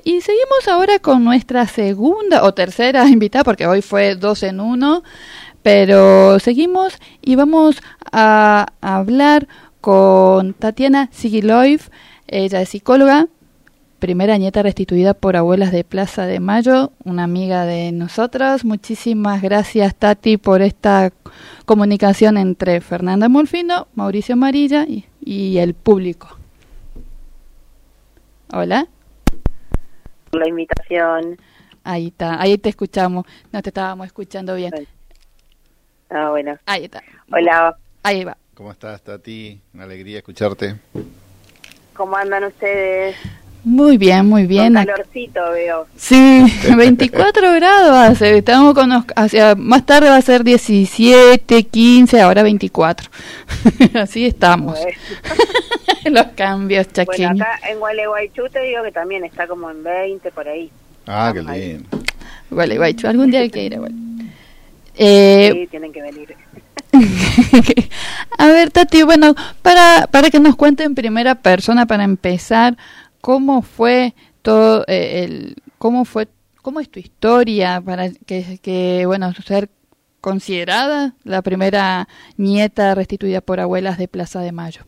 y seguimos ahora con nuestra segunda o tercera invitada, porque hoy fue 2 en 1, pero seguimos y vamos a hablar con Tatiana Sigiloiv. Ella es psicóloga, primera nieta restituida por abuelas de Plaza de Mayo, una amiga de nosotros. Muchísimas gracias, Tati, por esta comunicación entre Fernanda Molfino, Mauricio Amarilla y el público. Hola. La invitación. Ahí está, ahí te escuchamos. No te estábamos escuchando bien. Bueno. Ahí está. Hola. Ahí va. ¿Cómo estás, Tati? Una alegría escucharte. ¿Cómo andan ustedes? Muy bien, muy bien. Con calorcito veo. Sí, 24 grados hace. Estamos hacia más tarde va a ser 17, 15, ahora 24. Así estamos. Bueno. Los cambios chaqueños. Bueno, acá en Gualeguaychú te digo que también está como en 20 por ahí. Ah, qué lindo. Gualeguaychú, algún día hay que ir a Sí, tienen que venir. A ver, Tati, bueno, para que nos cuente en primera persona, para empezar, ¿cómo fue todo cómo es tu historia para que bueno, ser considerada la primera nieta restituida por abuelas de Plaza de Mayo?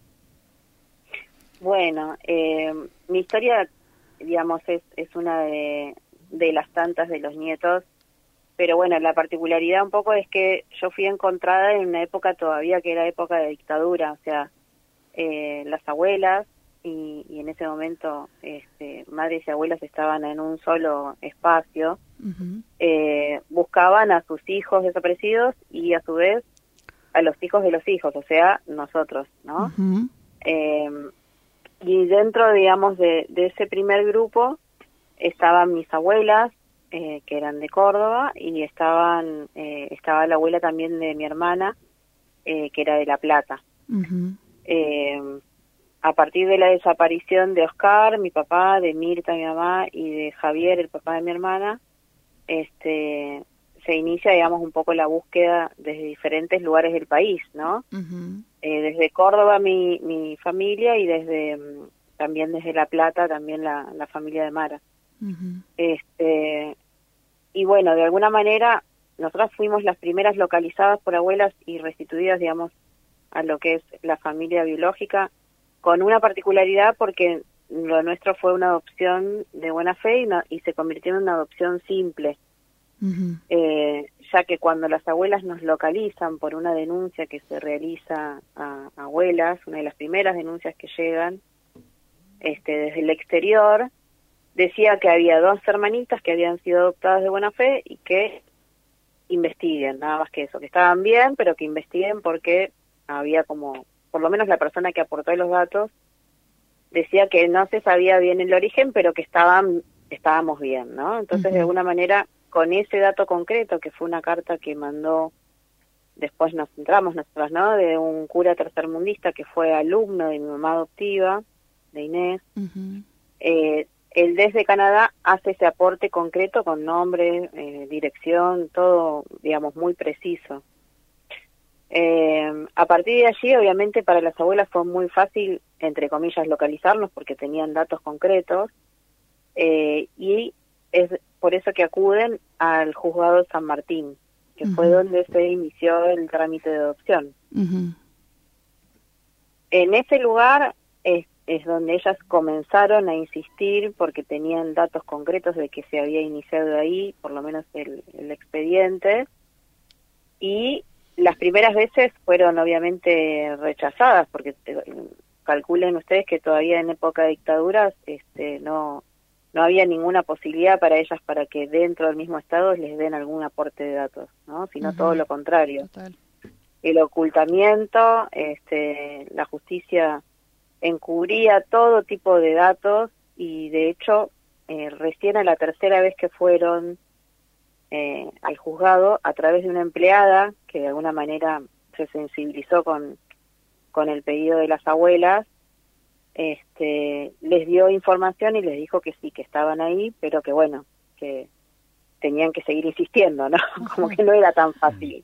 Bueno, mi historia, digamos, es una de las tantas de los nietos, pero bueno, la particularidad un poco es que yo fui encontrada en una época todavía que era época de dictadura, o sea, las abuelas y en ese momento madres y abuelas estaban en un solo espacio, buscaban a sus hijos desaparecidos y a su vez a los hijos de los hijos, o sea, nosotros, ¿no? Y dentro, digamos, de ese primer grupo estaban mis abuelas, que eran de Córdoba, y estaba la abuela también de mi hermana, que era de La Plata. A partir de la desaparición de Oscar, mi papá, de Mirta, mi mamá, y de Javier, el papá de mi hermana, se inicia, digamos, un poco la búsqueda desde diferentes lugares del país, ¿no? Desde Córdoba mi familia y también desde La Plata, también la familia de Mara. Y bueno, de alguna manera nosotras fuimos las primeras localizadas por abuelas y restituidas, digamos, a lo que es la familia biológica, con una particularidad porque lo nuestro fue una adopción de buena fe y se convirtió en una adopción simple, ya que cuando las abuelas nos localizan por una denuncia que se realiza a abuelas, una de las primeras denuncias que llegan desde el exterior, decía que había 2 hermanitas que habían sido adoptadas de buena fe y que investiguen, nada más que eso, que estaban bien, pero que investiguen porque había como, por lo menos la persona que aportó los datos, decía que no se sabía bien el origen, pero que estábamos bien, ¿no? Entonces, de alguna manera, con ese dato concreto, que fue una carta que mandó, después nos entramos nosotros, ¿no?, de un cura tercermundista que fue alumno de mi mamá adoptiva, de Inés, él desde Canadá hace ese aporte concreto con nombre, dirección, todo, digamos, muy preciso. A partir de allí, obviamente, para las abuelas fue muy fácil, entre comillas, localizarnos porque tenían datos concretos, y es por eso que acuden al juzgado de San Martín, que fue donde se inició el trámite de adopción. En ese lugar es donde ellas comenzaron a insistir porque tenían datos concretos de que se había iniciado ahí, por lo menos el expediente, y las primeras veces fueron obviamente rechazadas, porque calculen ustedes que todavía en época de dictaduras no había ninguna posibilidad para ellas para que dentro del mismo estado les den algún aporte de datos, ¿no? Sino todo lo contrario. Total. El ocultamiento, la justicia encubría todo tipo de datos y de hecho recién a la tercera vez que fueron al juzgado, a través de una empleada que de alguna manera se sensibilizó con el pedido de las abuelas, les dio información y les dijo que sí, que estaban ahí, pero que bueno, que tenían que seguir insistiendo, ¿no? Como que no era tan fácil.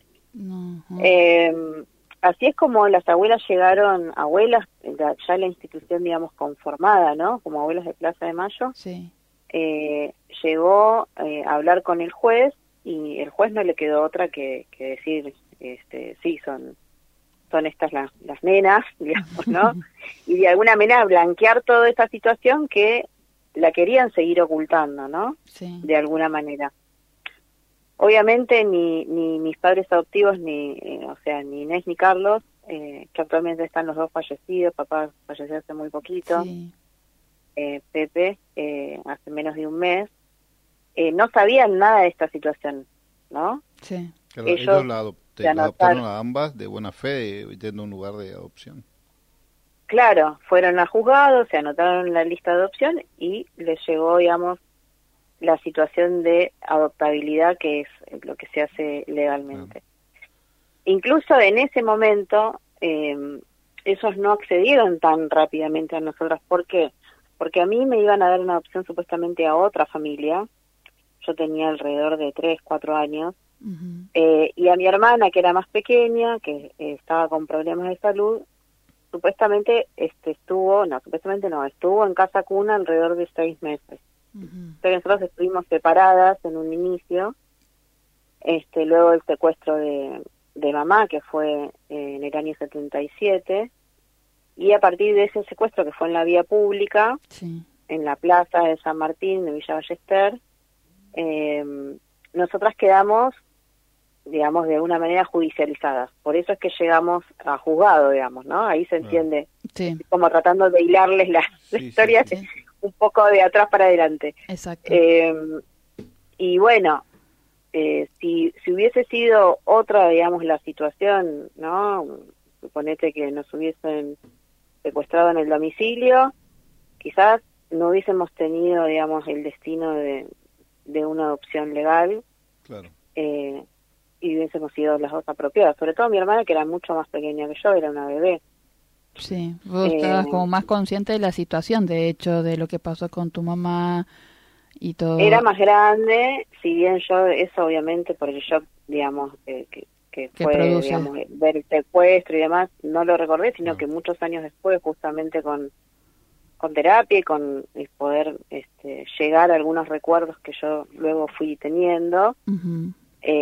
Así es como las abuelas llegaron, ya la institución, digamos, conformada, ¿no? Como abuelas de Plaza de Mayo. Sí. llegó a hablar con el juez y el juez no le quedó otra que decir, sí, son estas las nenas, digamos, ¿no? Y de alguna manera blanquear toda esta situación que la querían seguir ocultando, ¿no? Sí. De alguna manera. Obviamente ni mis padres adoptivos, ni Inés ni Carlos, que actualmente están los dos fallecidos, papá falleció hace muy poquito, Sí. Pepe hace menos de un mes, no sabían nada de esta situación, ¿no? Sí. Claro, Ellos ellos se la adoptaron anotaron. a ambas de buena fe, yendo a un lugar de adopción. Claro, fueron a juzgado, se anotaron en la lista de adopción y les llegó, digamos, la situación de adoptabilidad, que es lo que se hace legalmente. Incluso en ese momento, ellos no accedieron tan rápidamente a nosotras. ¿Por qué? Porque a mí me iban a dar una adopción supuestamente a otra familia. Yo tenía alrededor de 3, 4 años. Ujú. Y a mi hermana, que era más pequeña, que estaba con problemas de salud, supuestamente estuvo en casa cuna alrededor de 6 meses. Ujú. Entonces nosotros estuvimos separadas en un inicio, luego del secuestro de mamá, que fue en el año 77, y a partir de ese secuestro, que fue en la vía pública, Sí. en la plaza de San Martín de Villa Ballester, nosotras quedamos, digamos, de una manera judicializadas. Por eso es que llegamos a juzgado, digamos, ¿no? Ahí se entiende, Sí. como tratando de hilarles la Sí, historia sí. un poco de atrás para adelante. Exacto. Y bueno, si hubiese sido otra, digamos, la situación, ¿no? Suponete que nos hubiesen secuestrado en el domicilio, quizás no hubiésemos tenido, digamos, el destino de una adopción legal, Claro. y hubiésemos sido las dos apropiadas. Sobre todo mi hermana, que era mucho más pequeña que yo, era una bebé. Sí, vos estabas como más consciente de la situación, de hecho, de lo que pasó con tu mamá y todo. Era más grande, si bien yo, eso obviamente por el shock, digamos, que fue, produce. digamos, ver el secuestro y demás, no lo recordé, sino No. que muchos años después, justamente con terapia y con el poder llegar a algunos recuerdos que yo luego fui teniendo. Ujú.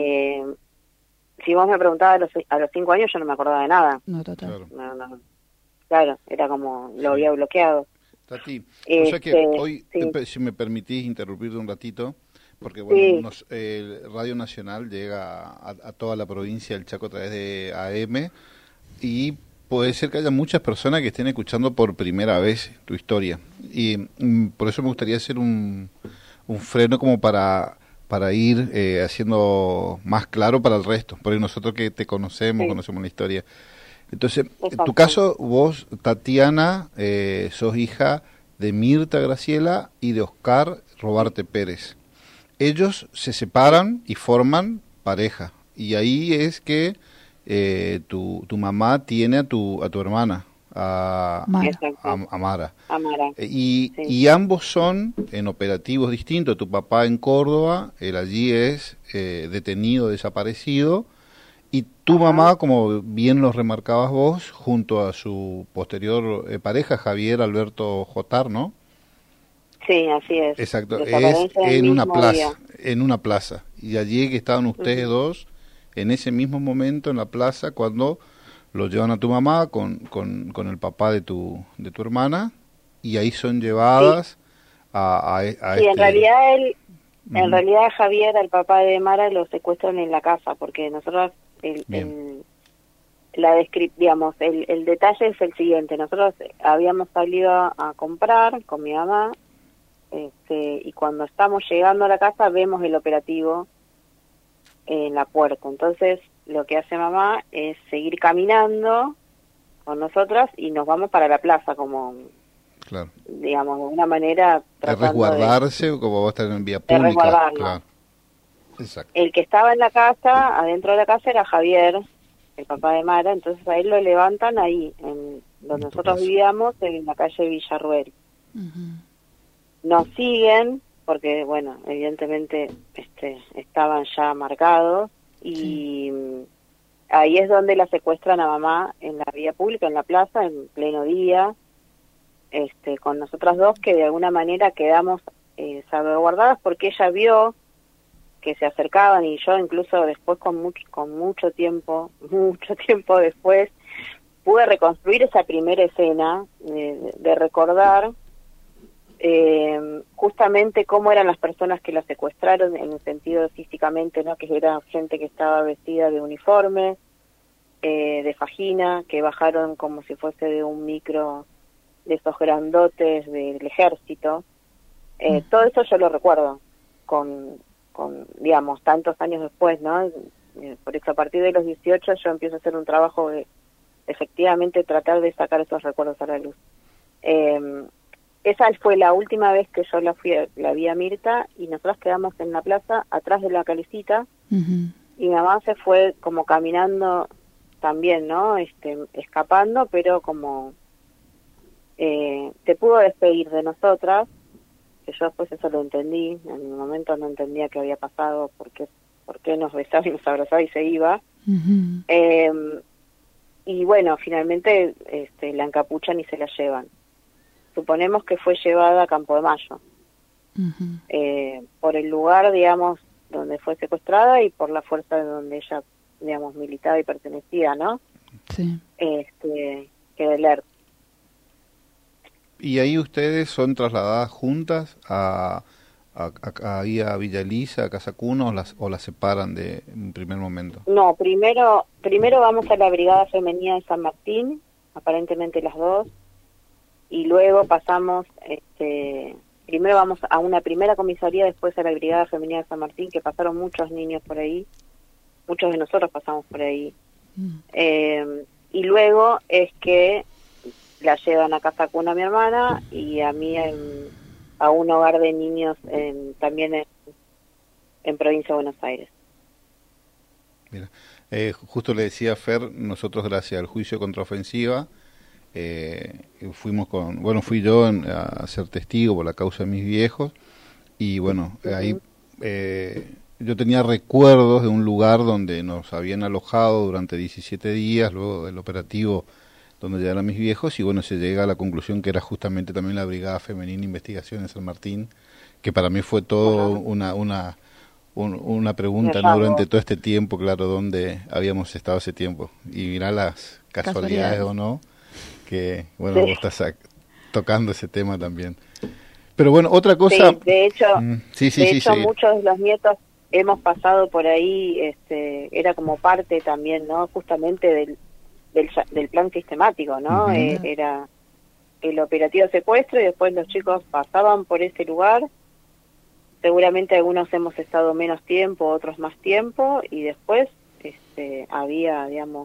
Si vos me preguntabas a los 5 años, yo no me acordaba de nada. No, total. Claro. No. Claro, era como lo Sí. había bloqueado. Tati, o sea que hoy, sí. si me permitís interrumpirte un ratito, porque bueno, Sí. Radio Nacional llega a toda la provincia del Chaco a través de AM, y puede ser que haya muchas personas que estén escuchando por primera vez tu historia, y por eso me gustaría hacer un freno como para ir haciendo más claro para el resto, porque nosotros que te conocemos, Sí. conocemos la historia. Entonces, en Exacto. tu caso, vos, Tatiana, sos hija de Mirta Graciela y de Oscar Robarte Pérez. Ellos se separan y forman pareja. Y ahí es que tu mamá tiene a tu hermana, a Mara. Amara. Y Sí. y ambos son en operativos distintos. Tu papá en Córdoba, él allí es detenido, desaparecido. Y tu mamá, como bien lo remarcabas vos, junto a su posterior pareja, Javier Alberto Jotar, ¿no? Sí, así es. Exacto, es Desaparecen el en una mismo plaza, día. en una plaza. Y allí que estaban ustedes dos, en ese mismo momento en la plaza, cuando lo llevan a tu mamá con el papá de tu hermana, y ahí son llevadas a Sí, en realidad Ujú. en realidad Javier, al papá de Mara, lo secuestran en la casa, porque nosotros digamos, el detalle es el siguiente. Nosotros habíamos salido a comprar con mi mamá, y cuando estamos llegando a la casa vemos el operativo en la puerta. Entonces lo que hace mamá es seguir caminando con nosotras y nos vamos para la plaza, como, Claro. digamos, de una manera De tratando resguardarse, como va a estar en vía de pública. resguardarnos. Claro. Exacto. El que estaba en la casa, adentro de la casa, era Javier, el papá de Mara. Entonces a él lo levantan ahí, en donde En tu nosotros casa. vivíamos, en la calle Villarruel. Ujú. Nos siguen, porque, bueno, evidentemente estaban ya marcados, y ahí es donde la secuestran a mamá, en la vía pública, en la plaza, en pleno día, con nosotras dos, que de alguna manera quedamos salvaguardadas porque ella vio que se acercaban, y yo incluso después con mucho tiempo después pude reconstruir esa primera escena de recordar justamente cómo eran las personas que la secuestraron en el sentido físicamente, ¿no? Que era gente que estaba vestida de uniforme, de fajina, que bajaron como si fuese de un micro de esos grandotes del ejército. Todo eso yo lo recuerdo con digamos, tantos años después, ¿no? Por eso a partir de los 18 yo empiezo a hacer un trabajo de efectivamente tratar de sacar esos recuerdos a la luz. Esa fue la última vez que yo la vi a Mirta, y nosotros quedamos en la plaza atrás de la calecita, y mi mamá se fue como caminando también, ¿no? Escapando, pero como se pudo despedir de nosotras, que yo después eso lo entendí. En el momento no entendía qué había pasado, por qué nos besaba y nos abrazaba y se iba. Y bueno, finalmente la encapuchan y se la llevan. Suponemos que fue llevada a Campo de Mayo, por el lugar, digamos, donde fue secuestrada y por la fuerza de donde ella, digamos, militaba y pertenecía, ¿no? Sí. Que era el ERP. ¿Y ahí ustedes son trasladadas juntas ahí a Villa Elisa, a Casa Cuno, o las separan de un primer momento? No, primero vamos a la Brigada Femenina de San Martín, aparentemente las dos, y luego pasamos, primero vamos a una primera comisaría, después a la Brigada Femenina de San Martín, que pasaron muchos niños por ahí, muchos de nosotros pasamos por ahí, y luego es que la llevan a Casa Cuna a mi hermana y a mí a un hogar de niños también en Provincia de Buenos Aires. Mira, justo le decía a Fer, nosotros gracias al juicio contraofensiva fui yo a ser testigo por la causa de mis viejos, y bueno, ahí yo tenía recuerdos de un lugar donde nos habían alojado durante 17 días, luego del operativo donde llegaron mis viejos, y bueno, se llega a la conclusión que era justamente también la Brigada Femenina de Investigación en San Martín, que para mí fue todo una pregunta, ¿no? Durante todo este tiempo, claro, dónde habíamos estado ese tiempo. Y mirá las casualidades o no, que bueno, vos estás tocando ese tema también. Pero bueno, otra cosa... Sí, de hecho, muchos de los nietos hemos pasado por ahí, era como parte también, ¿no? Justamente del plan sistemático, ¿no? Era el operativo secuestro, y después los chicos pasaban por ese lugar. Seguramente algunos hemos estado menos tiempo, otros más tiempo, y después había, digamos,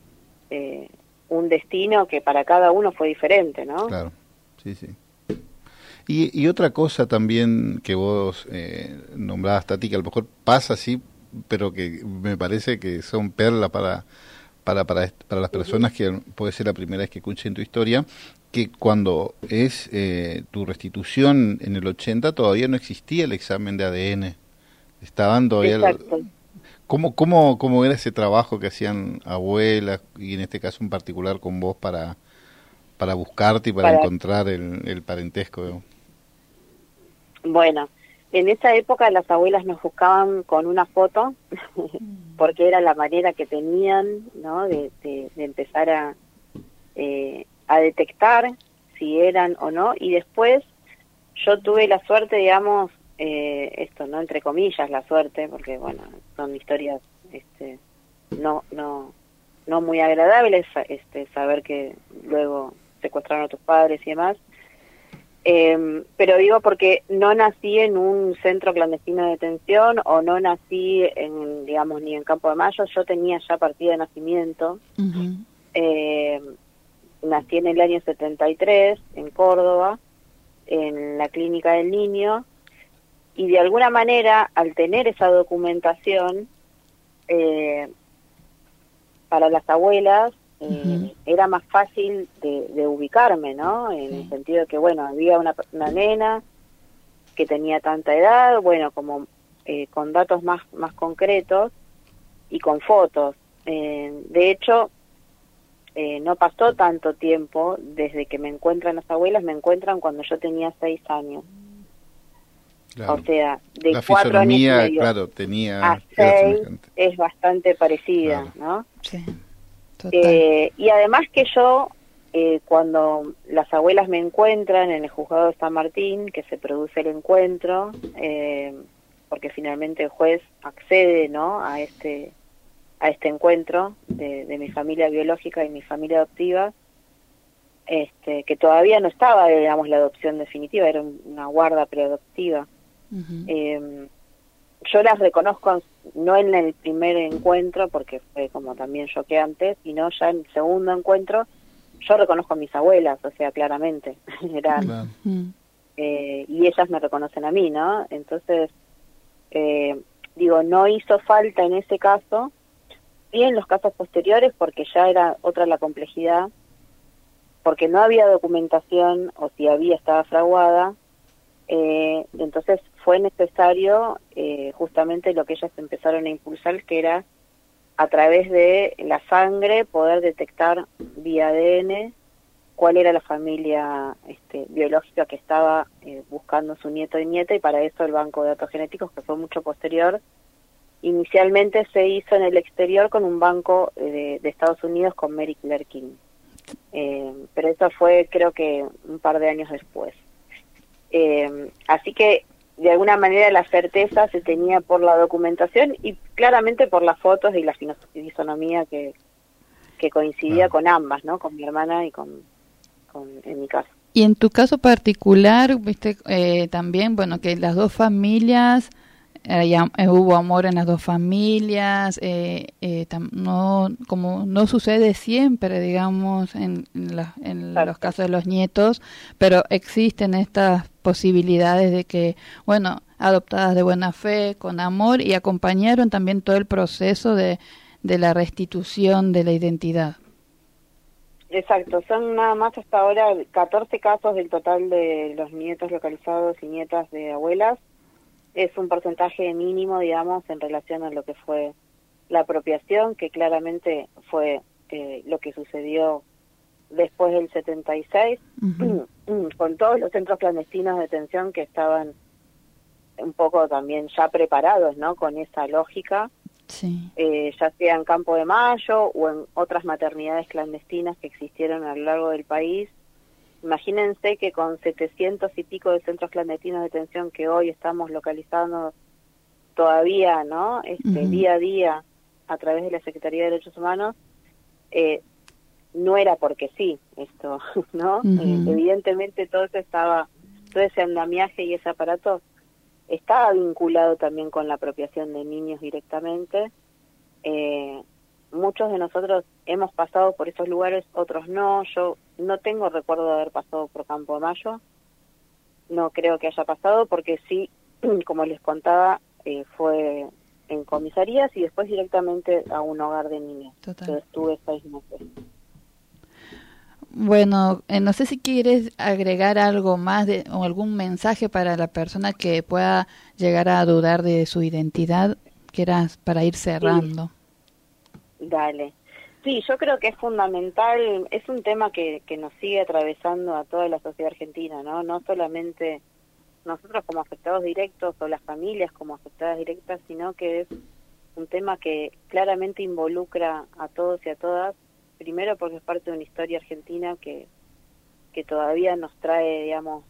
un destino que para cada uno fue diferente, ¿no? Claro, sí. Y otra cosa también que vos nombrabas, Tati, que a lo mejor pasa así, pero que me parece que son perlas para las personas que puede ser la primera vez que escuchen tu historia, que cuando es tu restitución en el 80 todavía no existía el examen de ADN. Estaban todavía... Exacto. ¿Cómo era ese trabajo que hacían abuelas, y en este caso en particular con vos, para buscarte y para encontrar el parentesco, ¿no? Bueno, en esa época las abuelas nos buscaban con una foto, porque era la manera que tenían, ¿no? de empezar a detectar si eran o no, y después yo tuve la suerte, digamos, esto, ¿no? Entre comillas, la suerte, porque bueno, son historias no muy agradables, saber que luego secuestraron a tus padres y demás. Pero digo porque no nací en un centro clandestino de detención, o no nací digamos, ni en Campo de Mayo. Yo tenía ya partida de nacimiento. Nací en el año 73 en Córdoba, en la Clínica del Niño, y de alguna manera, al tener esa documentación, para las abuelas era más fácil de ubicarme, ¿no? En el sentido de que, bueno, había una nena que tenía tanta edad, bueno, como con datos más concretos y con fotos. De hecho, no pasó tanto tiempo desde que me encuentran las abuelas, me encuentran cuando yo tenía 6 años. Claro. O sea, de La 4 años y fisonomía, medio claro, tenía a era 6 semejante. es bastante parecida, Claro. ¿no? Sí, total. Y además que yo, cuando las abuelas me encuentran en el juzgado de San Martín, que se produce el encuentro, porque finalmente el juez accede, ¿no?, a este encuentro de mi familia biológica y mi familia adoptiva, que todavía no estaba, digamos, la adopción definitiva, era una guarda preadoptiva. Uh-huh. Yo las reconozco no en el primer encuentro, porque fue como también choqueante, sino ya en el segundo encuentro, yo reconozco a mis abuelas, o sea, claramente, eran, Claro. y ellas me reconocen a mí, ¿no? Entonces, digo, no hizo falta en ese caso, y en los casos posteriores, porque ya era otra la complejidad, porque no había documentación, o si había, estaba fraguada. Entonces fue necesario justamente lo que ellas empezaron a impulsar, que era a través de la sangre poder detectar vía ADN cuál era la familia biológica que estaba buscando su nieto y nieta, y para eso el banco de datos genéticos, que fue mucho posterior. Inicialmente se hizo en el exterior con un banco de Estados Unidos, con Mary Claire King, pero eso fue, creo que un par de años después. Así que de alguna manera la certeza se tenía por la documentación y claramente por las fotos y la fisonomía que coincidía con ambas, ¿no? Con mi hermana y con en mi caso. Y en tu caso particular, viste, también, bueno, que las dos familias, hubo amor en las dos familias, no, como no sucede siempre, digamos, en los casos de los nietos, pero existen estas posibilidades de que, bueno, adoptadas de buena fe, con amor, y acompañaron también todo el proceso de la restitución de la identidad. Exacto, son nada más hasta ahora 14 casos del total de los nietos localizados y nietas de abuelas. Es un porcentaje mínimo, digamos, en relación a lo que fue la apropiación, que claramente fue lo que sucedió después del 76, uh-huh. Con todos los centros clandestinos de detención que estaban un poco también ya preparados, ¿no?, con esa lógica. Sí. Ya sea en Campo de Mayo o en otras maternidades clandestinas que existieron a lo largo del país. Imagínense que con 700 y pico de centros clandestinos de detención que hoy estamos localizando todavía, ¿no?, uh-huh. Día a día a través de la Secretaría de Derechos Humanos, no era porque sí esto, ¿no? Uh-huh. Evidentemente todo ese andamiaje y ese aparato estaba vinculado también con la apropiación de niños directamente. Muchos de nosotros hemos pasado por esos lugares, otros no. Yo no tengo recuerdo de haber pasado por Campo de Mayo. No creo que haya pasado, porque sí, como les contaba, fue en comisarías y después directamente a un hogar de niños. Yo estuve 6 meses. Bueno, no sé si quieres agregar algo más o algún mensaje para la persona que pueda llegar a dudar de su identidad, que era para ir cerrando. Sí. Dale. Sí, yo creo que es fundamental, es un tema que nos sigue atravesando a toda la sociedad argentina, ¿no? No solamente nosotros como afectados directos o las familias como afectadas directas, sino que es un tema que claramente involucra a todos y a todas. Primero porque es parte de una historia argentina que todavía nos trae, digamos,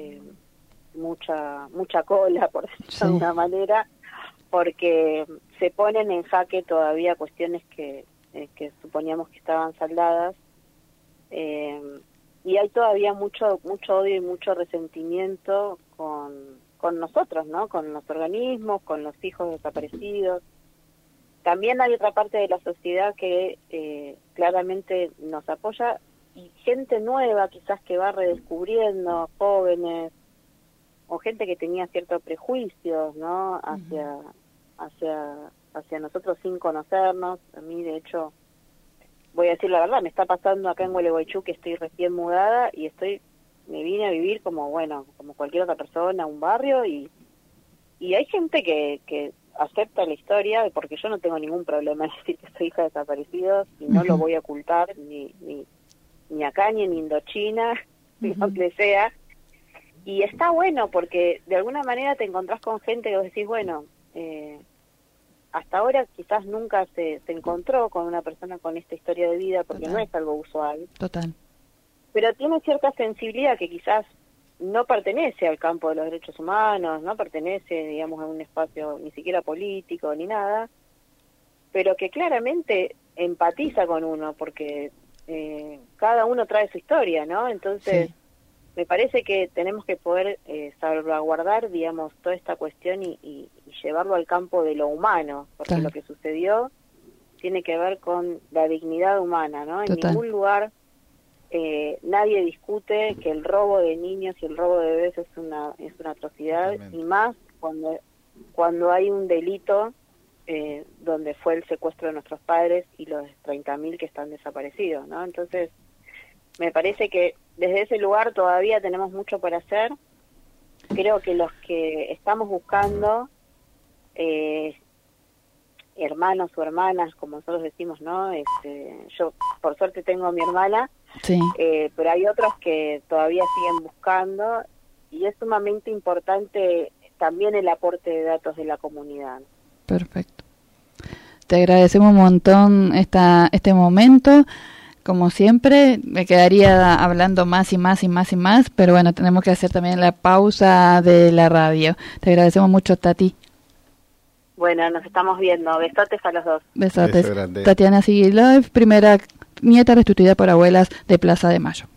mucha cola, por decirlo de una manera, porque se ponen en jaque todavía cuestiones que suponíamos que estaban saldadas, y hay todavía mucho odio y mucho resentimiento con nosotros, ¿no?, con los organismos, con los hijos desaparecidos. También hay otra parte de la sociedad que claramente nos apoya, y gente nueva quizás que va redescubriendo, jóvenes, o gente que tenía ciertos prejuicios, ¿no?, hacia nosotros sin conocernos. A mí, de hecho, voy a decir la verdad, me está pasando acá en Gualeguaychú que estoy recién mudada y me vine a vivir como cualquier otra persona a un barrio, y hay gente que acepta la historia, porque yo no tengo ningún problema en decir que soy hija de desaparecidos y no lo voy a ocultar ni acá ni en Indochina, ni donde sea. Y está bueno porque de alguna manera te encontrás con gente que vos decís, bueno, hasta ahora quizás nunca se encontró con una persona con esta historia de vida, porque Total. no es algo usual. Total. Pero tiene cierta sensibilidad que quizás no pertenece al campo de los derechos humanos, no pertenece, digamos, a un espacio ni siquiera político ni nada, pero que claramente empatiza con uno, porque cada uno trae su historia, ¿no? Entonces, Sí. me parece que tenemos que poder salvaguardar, digamos, toda esta cuestión y llevarlo al campo de lo humano, porque Claro. lo que sucedió tiene que ver con la dignidad humana, ¿no? En Total. ningún lugar nadie discute que el robo de niños y el robo de bebés es una atrocidad, Totalmente. y más cuando hay un delito donde fue el secuestro de nuestros padres y los 30.000 que están desaparecidos, ¿no? Entonces, me parece que desde ese lugar todavía tenemos mucho por hacer. Creo que los que estamos buscando hermanos o hermanas, como nosotros decimos, ¿no? Yo, por suerte, tengo a mi hermana, Sí. pero hay otros que todavía siguen buscando, y es sumamente importante también el aporte de datos de la comunidad. Perfecto. Te agradecemos un montón este momento. Como siempre, me quedaría hablando más y más y más y más, pero bueno, tenemos que hacer también la pausa de la radio. Te agradecemos mucho, Tati. Bueno, nos estamos viendo. Besotes a los dos. Besotes. Beso grande. Tatiana Sigilov, primera nieta restituida por abuelas de Plaza de Mayo.